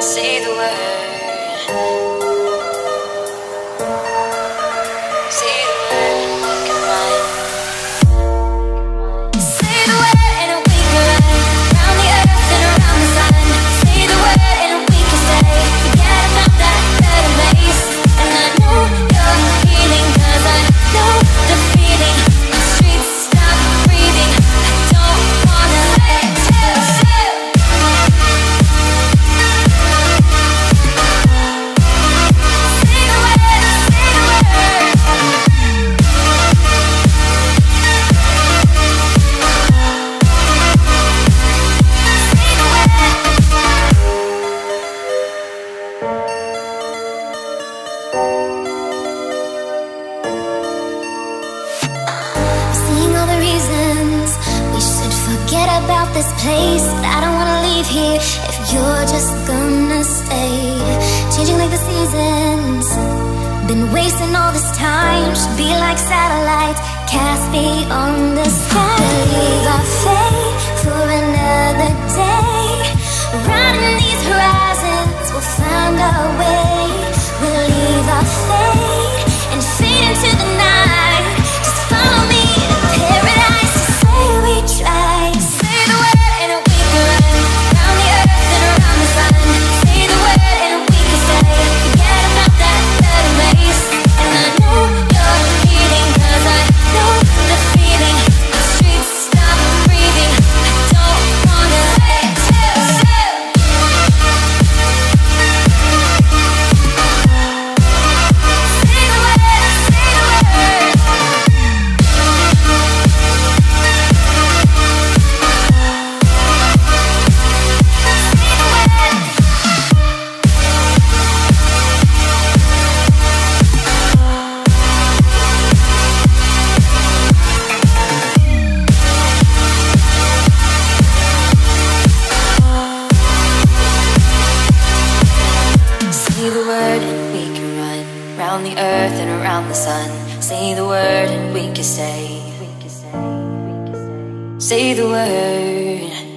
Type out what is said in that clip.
Say the word. Say the word and we can run. Say the word and we can run round the earth and around the sun. Say the word and we can stay. Forget about that better place. And I know you're healing, 'cause I know the feeling. The streets stop breathing. I don't wanna let you. About this place, but I don't wanna leave here if you're just gonna stay. Changing like the seasons, been wasting all this time. Should be like satellites cast beyond the sky. Believe our fate for another day. Riding these horizons, we'll find our way. We'll leave our fate and fade into the night. Just follow me to paradise. To say we tried. Around the earth and around the sun. Say the word and we can stay. Say the word.